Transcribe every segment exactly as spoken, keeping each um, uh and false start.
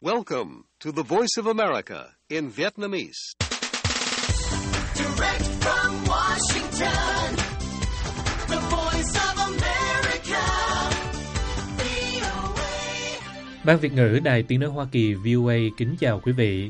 Welcome to the Voice of America in Vietnamese. Direct from Washington, the Voice of America, vê o a. Ban Việt ngữ Đài Tiếng nói Hoa Kỳ vê o a kính chào quý vị.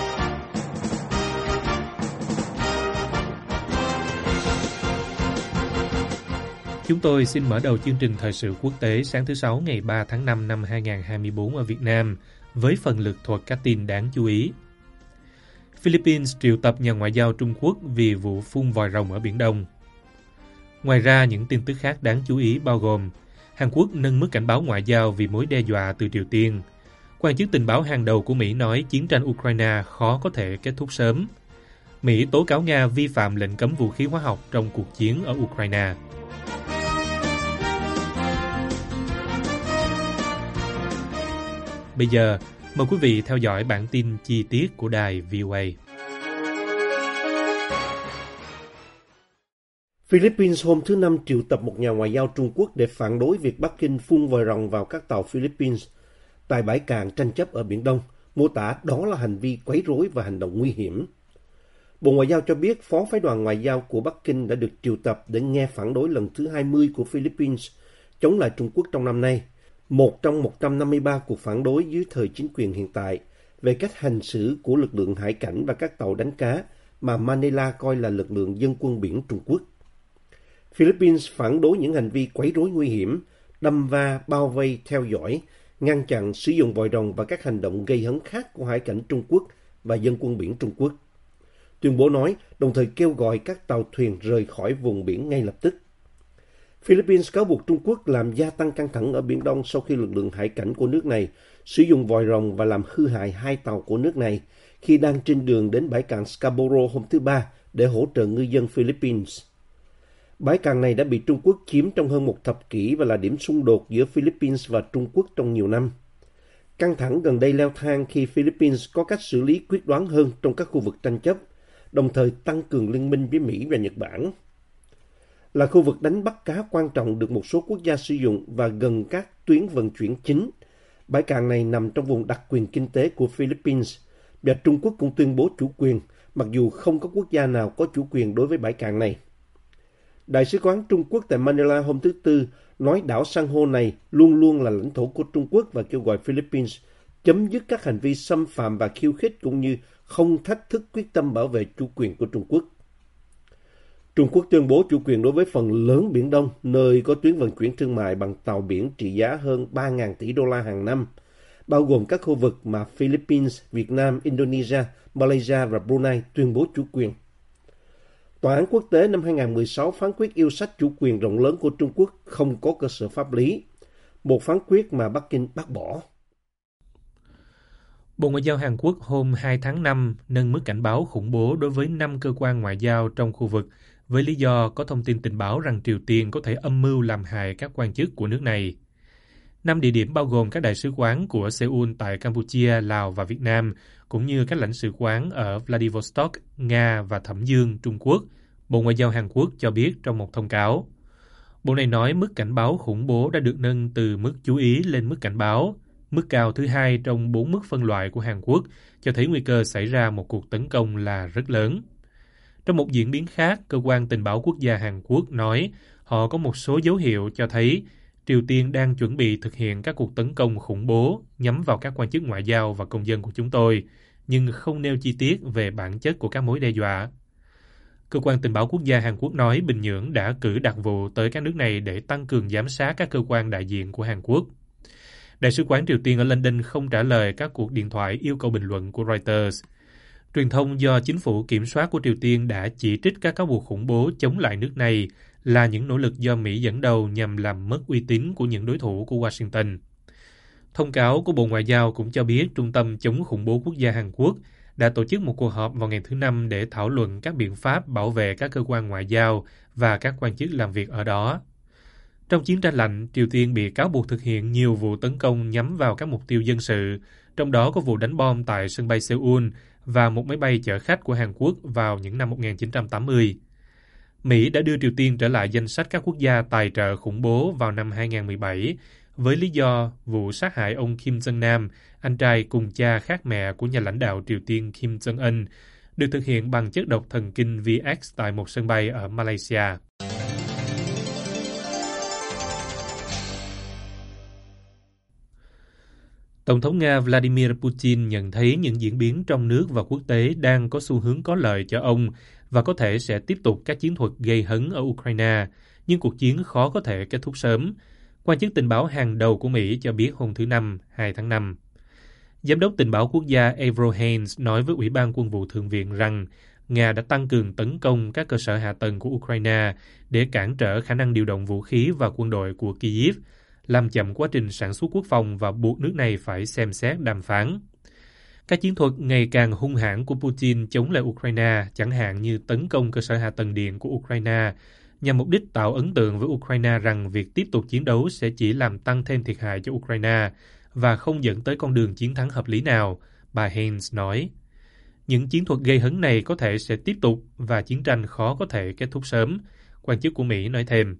Chúng tôi xin mở đầu chương trình thời sự quốc tế sáng thứ Sáu ngày ba tháng năm năm hai nghìn không trăm hai mươi bốn ở Việt Nam với phần lược thuật các tin đáng chú ý. Philippines triệu tập nhà ngoại giao Trung Quốc vì vụ phun vòi rồng ở Biển Đông. Ngoài ra, những tin tức khác đáng chú ý bao gồm Hàn Quốc nâng mức cảnh báo ngoại giao vì mối đe dọa từ Triều Tiên. Quan chức tình báo hàng đầu của Mỹ nói chiến tranh Ukraine khó có thể kết thúc sớm. Mỹ tố cáo Nga vi phạm lệnh cấm vũ khí hóa học trong cuộc chiến ở Ukraine. Bây giờ, mời quý vị theo dõi bản tin chi tiết của đài vê o a. Philippines hôm thứ Năm triệu tập một nhà ngoại giao Trung Quốc để phản đối việc Bắc Kinh phun vòi rồng vào các tàu Philippines tại bãi cạn tranh chấp ở Biển Đông, mô tả đó là hành vi quấy rối và hành động nguy hiểm. Bộ Ngoại giao cho biết phó phái đoàn ngoại giao của Bắc Kinh đã được triệu tập để nghe phản đối lần thứ hai mươi của Philippines chống lại Trung Quốc trong năm nay, một trong một trăm năm mươi ba cuộc phản đối dưới thời chính quyền hiện tại về cách hành xử của lực lượng hải cảnh và các tàu đánh cá mà Manila coi là lực lượng dân quân biển Trung Quốc. Philippines phản đối những hành vi quấy rối nguy hiểm, đâm va, bao vây, theo dõi, ngăn chặn sử dụng vòi rồng và các hành động gây hấn khác của hải cảnh Trung Quốc và dân quân biển Trung Quốc. Tuyên bố nói, đồng thời kêu gọi các tàu thuyền rời khỏi vùng biển ngay lập tức. Philippines cáo buộc Trung Quốc làm gia tăng căng thẳng ở Biển Đông sau khi lực lượng hải cảnh của nước này sử dụng vòi rồng và làm hư hại hai tàu của nước này khi đang trên đường đến bãi cạn Scarborough hôm thứ Ba để hỗ trợ ngư dân Philippines. Bãi cạn này đã bị Trung Quốc chiếm trong hơn một thập kỷ và là điểm xung đột giữa Philippines và Trung Quốc trong nhiều năm. Căng thẳng gần đây leo thang khi Philippines có cách xử lý quyết đoán hơn trong các khu vực tranh chấp, đồng thời tăng cường liên minh với Mỹ và Nhật Bản. Là khu vực đánh bắt cá quan trọng được một số quốc gia sử dụng và gần các tuyến vận chuyển chính. Bãi cạn này nằm trong vùng đặc quyền kinh tế của Philippines và Trung Quốc cũng tuyên bố chủ quyền, mặc dù không có quốc gia nào có chủ quyền đối với bãi cạn này. Đại sứ quán Trung Quốc tại Manila hôm thứ Tư nói đảo san hô này luôn luôn là lãnh thổ của Trung Quốc và kêu gọi Philippines chấm dứt các hành vi xâm phạm và khiêu khích cũng như không thách thức quyết tâm bảo vệ chủ quyền của Trung Quốc. Trung Quốc tuyên bố chủ quyền đối với phần lớn Biển Đông, nơi có tuyến vận chuyển thương mại bằng tàu biển trị giá hơn ba nghìn tỷ đô la hàng năm, bao gồm các khu vực mà Philippines, Việt Nam, Indonesia, Malaysia và Brunei tuyên bố chủ quyền. Tòa án quốc tế năm hai nghìn không trăm mười sáu phán quyết yêu sách chủ quyền rộng lớn của Trung Quốc không có cơ sở pháp lý, một phán quyết mà Bắc Kinh bác bỏ. Bộ Ngoại giao Hàn Quốc hôm hai tháng năm nâng mức cảnh báo khủng bố đối với năm cơ quan ngoại giao trong khu vực với lý do có thông tin tình báo rằng Triều Tiên có thể âm mưu làm hại các quan chức của nước này. Năm địa điểm bao gồm các đại sứ quán của Seoul tại Campuchia, Lào và Việt Nam, cũng như các lãnh sự quán ở Vladivostok, Nga và Thẩm Dương, Trung Quốc, Bộ Ngoại giao Hàn Quốc cho biết trong một thông cáo. Bộ này nói mức cảnh báo khủng bố đã được nâng từ mức chú ý lên mức cảnh báo, mức cao thứ hai trong bốn mức phân loại của Hàn Quốc, cho thấy nguy cơ xảy ra một cuộc tấn công là rất lớn. Trong một diễn biến khác, Cơ quan Tình báo Quốc gia Hàn Quốc nói họ có một số dấu hiệu cho thấy Triều Tiên đang chuẩn bị thực hiện các cuộc tấn công khủng bố nhắm vào các quan chức ngoại giao và công dân của chúng tôi, nhưng không nêu chi tiết về bản chất của các mối đe dọa. Cơ quan Tình báo Quốc gia Hàn Quốc nói Bình Nhưỡng đã cử đặc vụ tới các nước này để tăng cường giám sát các cơ quan đại diện của Hàn Quốc. Đại sứ quán Triều Tiên ở London không trả lời các cuộc điện thoại yêu cầu bình luận của Reuters. Truyền thông do chính phủ kiểm soát của Triều Tiên đã chỉ trích các cáo buộc khủng bố chống lại nước này là những nỗ lực do Mỹ dẫn đầu nhằm làm mất uy tín của những đối thủ của Washington. Thông cáo của Bộ Ngoại giao cũng cho biết Trung tâm chống khủng bố quốc gia Hàn Quốc đã tổ chức một cuộc họp vào ngày thứ Năm để thảo luận các biện pháp bảo vệ các cơ quan ngoại giao và các quan chức làm việc ở đó. Trong chiến tranh lạnh, Triều Tiên bị cáo buộc thực hiện nhiều vụ tấn công nhắm vào các mục tiêu dân sự, trong đó có vụ đánh bom tại sân bay Seoul và một máy bay chở khách của Hàn Quốc vào những năm một nghìn chín trăm tám mươi. Mỹ đã đưa Triều Tiên trở lại danh sách các quốc gia tài trợ khủng bố vào năm hai nghìn không trăm mười bảy với lý do vụ sát hại ông Kim Jong-nam, anh trai cùng cha khác mẹ của nhà lãnh đạo Triều Tiên Kim Jong-un, được thực hiện bằng chất độc thần kinh vê ích tại một sân bay ở Malaysia. Tổng thống Nga Vladimir Putin nhận thấy những diễn biến trong nước và quốc tế đang có xu hướng có lợi cho ông và có thể sẽ tiếp tục các chiến thuật gây hấn ở Ukraine, nhưng cuộc chiến khó có thể kết thúc sớm. Quan chức tình báo hàng đầu của Mỹ cho biết hôm thứ Năm, hai tháng năm. Giám đốc tình báo quốc gia Avril Haines nói với Ủy ban Quân vụ Thượng viện rằng Nga đã tăng cường tấn công các cơ sở hạ tầng của Ukraine để cản trở khả năng điều động vũ khí và quân đội của Kyiv, làm chậm quá trình sản xuất quốc phòng và buộc nước này phải xem xét đàm phán. Các chiến thuật ngày càng hung hãn của Putin chống lại Ukraine, chẳng hạn như tấn công cơ sở hạ tầng điện của Ukraine, nhằm mục đích tạo ấn tượng với Ukraine rằng việc tiếp tục chiến đấu sẽ chỉ làm tăng thêm thiệt hại cho Ukraine và không dẫn tới con đường chiến thắng hợp lý nào, bà Haines nói. Những chiến thuật gây hấn này có thể sẽ tiếp tục và chiến tranh khó có thể kết thúc sớm, quan chức của Mỹ nói thêm.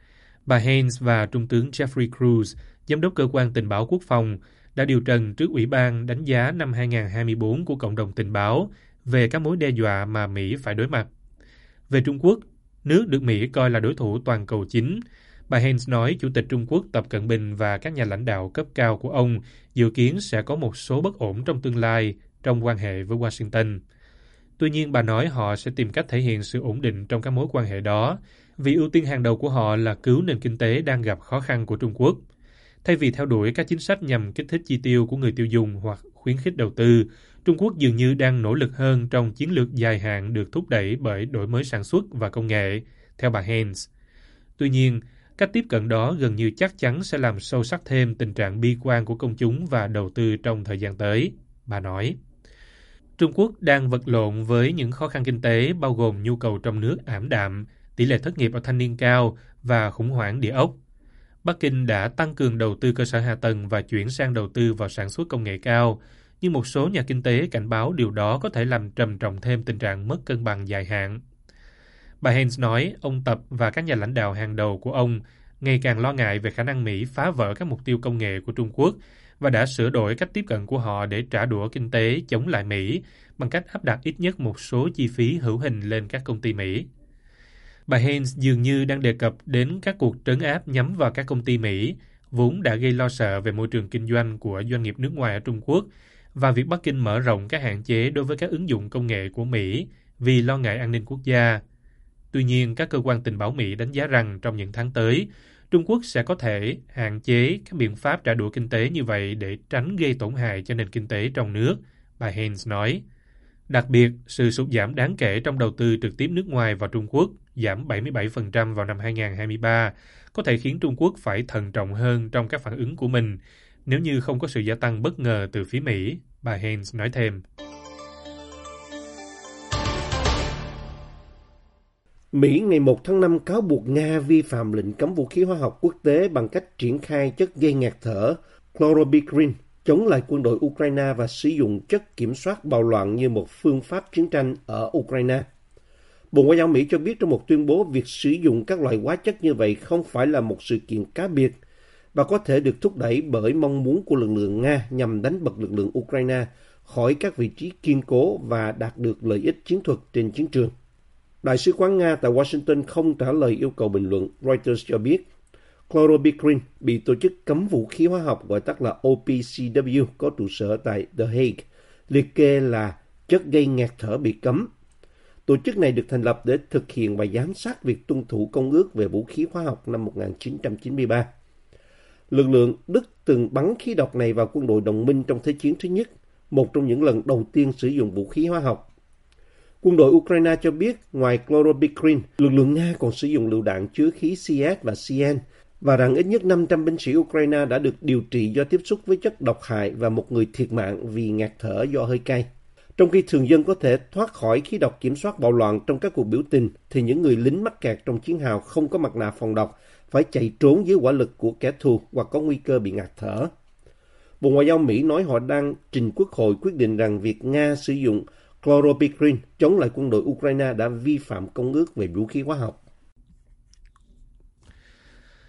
Bà Haines và Trung tướng Jeffrey Cruz, giám đốc cơ quan tình báo quốc phòng, đã điều trần trước Ủy ban đánh giá năm hai không hai tư của cộng đồng tình báo về các mối đe dọa mà Mỹ phải đối mặt. Về Trung Quốc, nước được Mỹ coi là đối thủ toàn cầu chính, bà Haines nói Chủ tịch Trung Quốc Tập Cận Bình và các nhà lãnh đạo cấp cao của ông dự kiến sẽ có một số bất ổn trong tương lai trong quan hệ với Washington. Tuy nhiên, bà nói họ sẽ tìm cách thể hiện sự ổn định trong các mối quan hệ đó, vì ưu tiên hàng đầu của họ là cứu nền kinh tế đang gặp khó khăn của Trung Quốc. Thay vì theo đuổi các chính sách nhằm kích thích chi tiêu của người tiêu dùng hoặc khuyến khích đầu tư, Trung Quốc dường như đang nỗ lực hơn trong chiến lược dài hạn được thúc đẩy bởi đổi mới sản xuất và công nghệ, theo bà Haines. Tuy nhiên, cách tiếp cận đó gần như chắc chắn sẽ làm sâu sắc thêm tình trạng bi quan của công chúng và đầu tư trong thời gian tới, bà nói. Trung Quốc đang vật lộn với những khó khăn kinh tế bao gồm nhu cầu trong nước ảm đạm, tỷ lệ thất nghiệp ở thanh niên cao và khủng hoảng địa ốc. Bắc Kinh đã tăng cường đầu tư cơ sở hạ tầng và chuyển sang đầu tư vào sản xuất công nghệ cao, nhưng một số nhà kinh tế cảnh báo điều đó có thể làm trầm trọng thêm tình trạng mất cân bằng dài hạn. Bà Haines nói ông Tập và các nhà lãnh đạo hàng đầu của ông ngày càng lo ngại về khả năng Mỹ phá vỡ các mục tiêu công nghệ của Trung Quốc và đã sửa đổi cách tiếp cận của họ để trả đũa kinh tế chống lại Mỹ bằng cách áp đặt ít nhất một số chi phí hữu hình lên các công ty Mỹ. Bà Haines dường như đang đề cập đến các cuộc trấn áp nhắm vào các công ty Mỹ, vốn đã gây lo sợ về môi trường kinh doanh của doanh nghiệp nước ngoài ở Trung Quốc, và việc Bắc Kinh mở rộng các hạn chế đối với các ứng dụng công nghệ của Mỹ vì lo ngại an ninh quốc gia. Tuy nhiên, các cơ quan tình báo Mỹ đánh giá rằng trong những tháng tới, Trung Quốc sẽ có thể hạn chế các biện pháp trả đũa kinh tế như vậy để tránh gây tổn hại cho nền kinh tế trong nước, bà Haines nói. Đặc biệt, sự sụt giảm đáng kể trong đầu tư trực tiếp nước ngoài vào Trung Quốc, giảm bảy mươi bảy phần trăm vào năm hai không hai ba, có thể khiến Trung Quốc phải thận trọng hơn trong các phản ứng của mình, nếu như không có sự gia tăng bất ngờ từ phía Mỹ, bà Haines nói thêm. Mỹ ngày một tháng năm cáo buộc Nga vi phạm lệnh cấm vũ khí hóa học quốc tế bằng cách triển khai chất gây ngạt thở chlorobicrin chống lại quân đội Ukraine và sử dụng chất kiểm soát bạo loạn như một phương pháp chiến tranh ở Ukraine. Bộ Ngoại giao Mỹ cho biết trong một tuyên bố việc sử dụng các loại hóa chất như vậy không phải là một sự kiện cá biệt và có thể được thúc đẩy bởi mong muốn của lực lượng Nga nhằm đánh bật lực lượng Ukraine khỏi các vị trí kiên cố và đạt được lợi ích chiến thuật trên chiến trường. Đại sứ quán Nga tại Washington không trả lời yêu cầu bình luận. Reuters cho biết chlorobicrin bị tổ chức cấm vũ khí hóa học gọi tắt là O P C W có trụ sở tại The Hague liệt kê là chất gây ngạt thở bị cấm. Tổ chức này được thành lập để thực hiện và giám sát việc tuân thủ Công ước về vũ khí hóa học năm một nghìn chín trăm chín mươi ba. Lực lượng Đức từng bắn khí độc này vào quân đội đồng minh trong Thế chiến thứ nhất, một trong những lần đầu tiên sử dụng vũ khí hóa học. Quân đội Ukraine cho biết ngoài chlorobicrin, lực lượng Nga còn sử dụng lựu đạn chứa khí C S và C N và rằng ít nhất năm trăm binh sĩ Ukraine đã được điều trị do tiếp xúc với chất độc hại và một người thiệt mạng vì ngạt thở do hơi cay. Trong khi thường dân có thể thoát khỏi khí độc kiểm soát bạo loạn trong các cuộc biểu tình, thì những người lính mắc kẹt trong chiến hào không có mặt nạ phòng độc phải chạy trốn dưới hỏa lực của kẻ thù hoặc có nguy cơ bị ngạt thở. Bộ Ngoại giao Mỹ nói họ đang trình Quốc hội quyết định rằng việc Nga sử dụng chlorobicrin chống lại quân đội Ukraine đã vi phạm Công ước về vũ khí hóa học.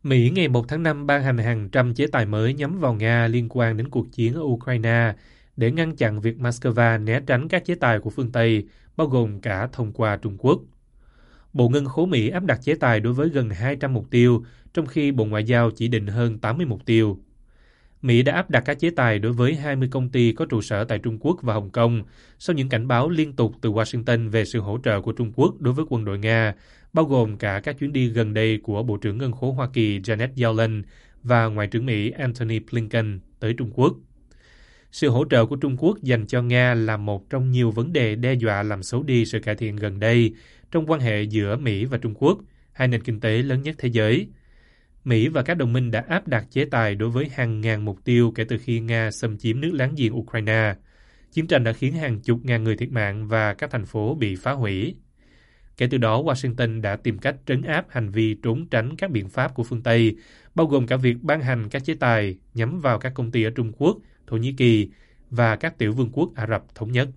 Mỹ ngày một tháng năm ban hành hàng trăm chế tài mới nhắm vào Nga liên quan đến cuộc chiến ở Ukraine để ngăn chặn việc Moscow né tránh các chế tài của phương Tây, bao gồm cả thông qua Trung Quốc. Bộ Ngân khố Mỹ áp đặt chế tài đối với gần hai trăm mục tiêu, trong khi Bộ Ngoại giao chỉ định hơn tám mươi mục tiêu. Mỹ đã áp đặt các chế tài đối với hai mươi công ty có trụ sở tại Trung Quốc và Hồng Kông sau những cảnh báo liên tục từ Washington về sự hỗ trợ của Trung Quốc đối với quân đội Nga, bao gồm cả các chuyến đi gần đây của Bộ trưởng Ngân khố Hoa Kỳ Janet Yellen và Ngoại trưởng Mỹ Antony Blinken tới Trung Quốc. Sự hỗ trợ của Trung Quốc dành cho Nga là một trong nhiều vấn đề đe dọa làm xấu đi sự cải thiện gần đây trong quan hệ giữa Mỹ và Trung Quốc, hai nền kinh tế lớn nhất thế giới. Mỹ và các đồng minh đã áp đặt chế tài đối với hàng ngàn mục tiêu kể từ khi Nga xâm chiếm nước láng giềng Ukraine. Chiến tranh đã khiến hàng chục ngàn người thiệt mạng và các thành phố bị phá hủy. Kể từ đó, Washington đã tìm cách trấn áp hành vi trốn tránh các biện pháp của phương Tây, bao gồm cả việc ban hành các chế tài nhắm vào các công ty ở Trung Quốc, Thổ Nhĩ Kỳ và các tiểu vương quốc Ả Rập Thống Nhất.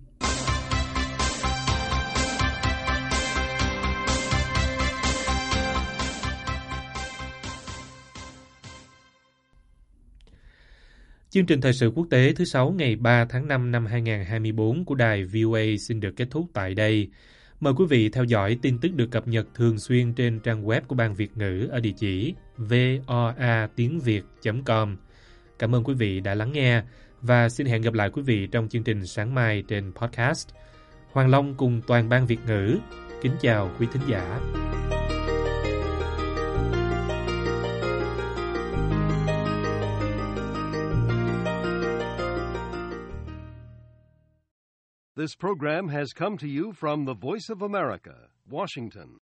Chương trình thời sự quốc tế thứ Sáu ngày ba tháng năm năm hai nghìn không trăm hai mươi tư của đài vê o a xin được kết thúc tại đây. Mời quý vị theo dõi tin tức được cập nhật thường xuyên trên trang web của Ban Việt ngữ ở địa chỉ voa tiếng việt chấm com. Cảm ơn quý vị đã lắng nghe và xin hẹn gặp lại quý vị trong chương trình sáng mai trên podcast. Hoàng Long cùng toàn Ban Việt ngữ kính chào quý thính giả. This program has come to you from the Voice of America, Washington.